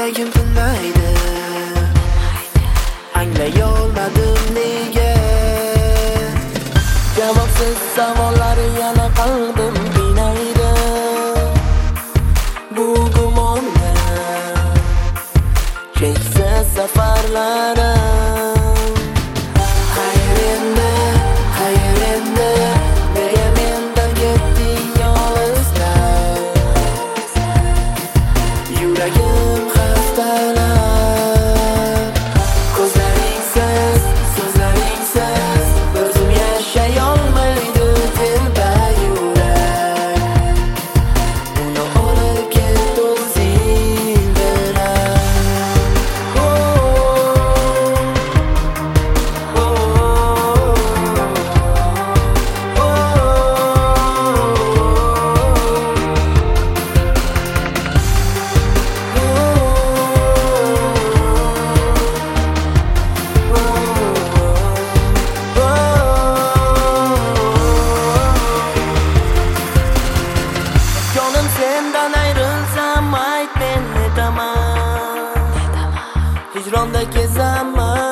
Yuragim tinmaydi, anglayolmadim nega. Javobsiz savollari yana qalbim qiynaydi. Bu gumonga cheksiz safarlarim. Hayır endi, nega mendan ketding yolg'izda. Yuragim xastalar, ko'zlaringsiz, so'zlaringsiz bir zum yashayolmaydi telba yurak. Uni olib ket o'zing bilan. Jonim sendan ayrilsam ayt men netaman. Hijronda kezaman.